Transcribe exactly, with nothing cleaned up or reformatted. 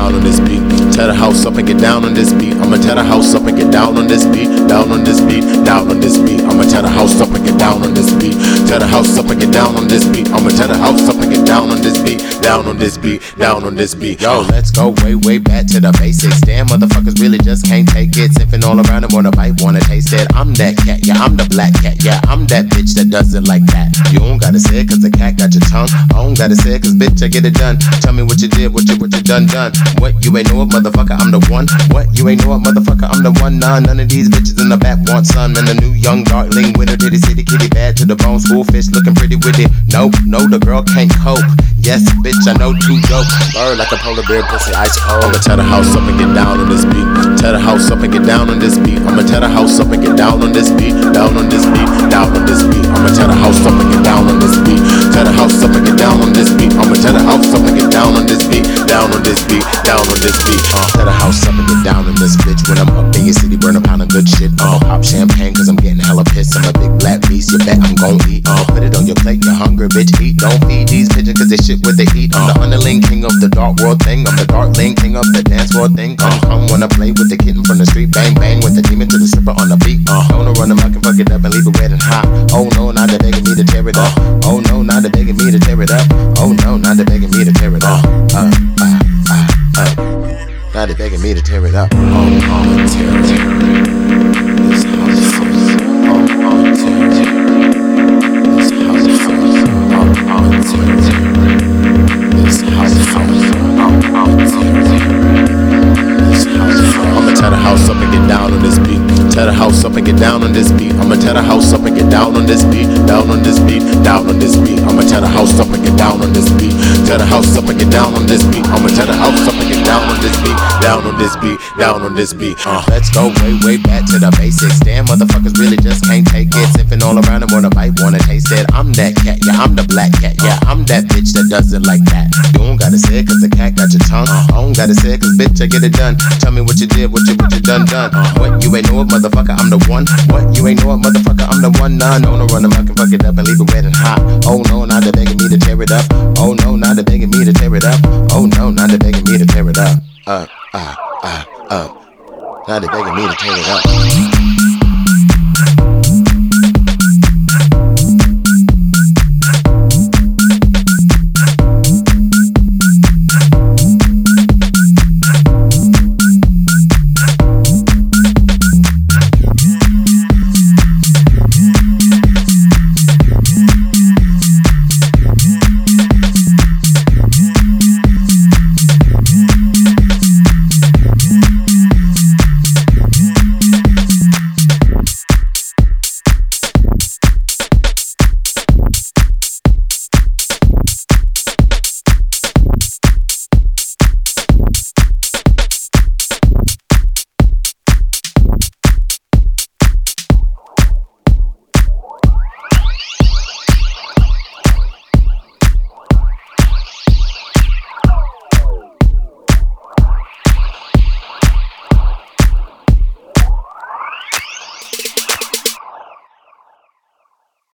down on this beat. Tear the house up and get down on this beat. I'ma tear the house up and get down on this beat. Down on this beat, down on this beat. I'ma tear the house up and get down on this beat. Tear the house up and get down on this beat. I'ma tear the house up and get down on this beat. Down on this beat, down on this beat. Yo, let's go way, way back to the basics. Damn, motherfuckers really just can't take it. Sipping all around them, wanna bite, wanna taste it. I'm that cat, yeah, I'm the black cat. Yeah, I'm that bitch that does it like that. You don't gotta say it cause the cat got your tongue. I don't gotta say it cause bitch, I get it done. Tell me what you did, what you, what you done, done. What, you ain't know it, motherfucker, I'm the one. What, you ain't know it, motherfucker, I'm the one. Nah, none of these bitches in the back want some. And a new young darling with her titty city kitty bad to the bone. School fish looking pretty with it. Nope, no, the girl can't cope. Yes, bitch, I know too dope. Bird like a polar bear, pussy ice cold. I'ma tear the house up and get down on this beat. Tear the house up and get down on this beat. I'ma tear the house up and get down on this beat. Down on this beat, down on this beat. I'ma tear the house up and get down on this beat. Tear the house up and get down on this beat. I'ma tear the house up and get down on this beat. Down on this beat, down on this beat. Uh, tear the house up and get down on this bitch. When I'm up in your city, burn a pound of good shit. Uh, pop champagne cause I'm getting hella pissed. I'm a big black beast, you bet I'm gon' eat. Uh, put it on your plate, you're hungry, bitch, eat. Don't feed these pigeons cause they shit what they eat. I'm the underling king of the dark world thing. I'm the darkling king of the dance world thing. Come, come, wanna play with the kitten from the street. Bang, bang with the demon to the stripper on the beat. Uh, don't run them, I can fuck it up and leave it wet and hot. Oh no, now they're begging me to tear it up. Oh no, now they're begging me to tear it up. Oh no, now they're begging me to tear it up. Uh, uh, uh, uh. Now they're begging me to tear it up. Oh, oh, tear it, tear it. This house is oh, oh, tear it, tear it. This house is oh, oh, tear it, tear it. This house is oh, oh, tear it, tear it. This house is I'ma tear the house up and get down on this beat. Tear the house up and get down on this beat. I'ma tear the house up and get down on this beat. Down on this beat, down on this beat. I'ma tear the house up and get down on this beat. Tear the house up and get down on this beat. I'ma tear the house up and get down on this beat. Down on this beat, down on this beat. Uh, let's go way, way back to the basics. Damn, motherfuckers really just can't take it. Sipping all around them, wanna bite, wanna taste it. I'm that cat, yeah, I'm the black cat. Yeah, I'm that bitch that does it like that. You don't gotta say it cause the cat got your tongue. I don't gotta say it cause bitch, I get it done. Tell me what you did, what you, what you done, done. What, you ain't know it, motherfucker, I'm the one. What, you ain't know it, motherfucker, I'm the one. Nah, no, no, run them, I can fuck it up and leave it wet and hot. Oh no, now they're begging me to tear it up. Oh no, now they're begging me to tear it up. Oh no, now they're begging me to tear it up. Uh, uh, uh, uh. Now they're begging me to tear it up.